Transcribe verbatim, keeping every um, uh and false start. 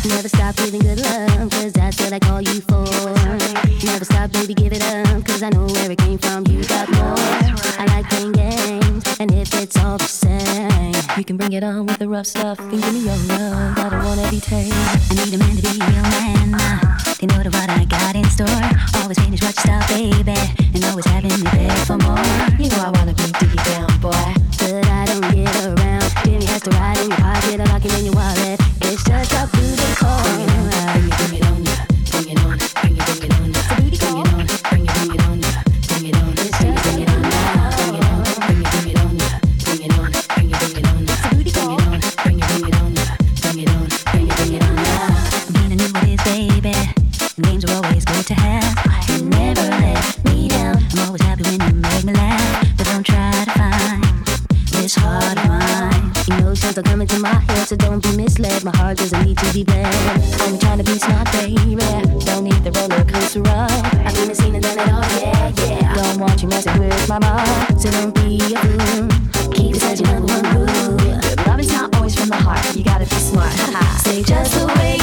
Never stop giving good love, cause that's what I call you for. Never stop, baby, give it up, cause I know where it came from. You got more. I like playing games, and if it's all the same, you can bring it on with the rough stuff and give me your love. I don't wanna be tame. I need a man to be a real man. Uh, they know the what I got in store. Always finish what you start, baby, and always having me there for more. You know I wanna be deep down, boy, but I don't get around. Jimmy has to ride in your pocket, I lock it in your wallet. It's just up to the core. Bring it, bring it on, yeah. Bring it on, bring it, bring it on, yeah. Bring it on, bring it, bring it on, yeah. Bring it on, bring it, bring it on, yeah. Bring it on, bring it, bring it on, yeah. Bring it on, bring it, bring it on, yeah. Bring it on, bring it, bring it on, yeah. Bring it on, bring it, bring it on, yeah. Being a new what is, baby. Games are always good to have. You never let me down. I'm always happy when you make me laugh, but don't try to find this heart of mine. Emotions are coming to my head, so don't be misled. My heart doesn't need to be bled. I'm trying to be smart, baby. Don't need the roller coaster ride. I've been seen and done it all, yeah, yeah. Don't want you messing with my mind, so don't be a fool. Keep this as your number one rule. Love is not always from the heart. You gotta be smart. Say just the way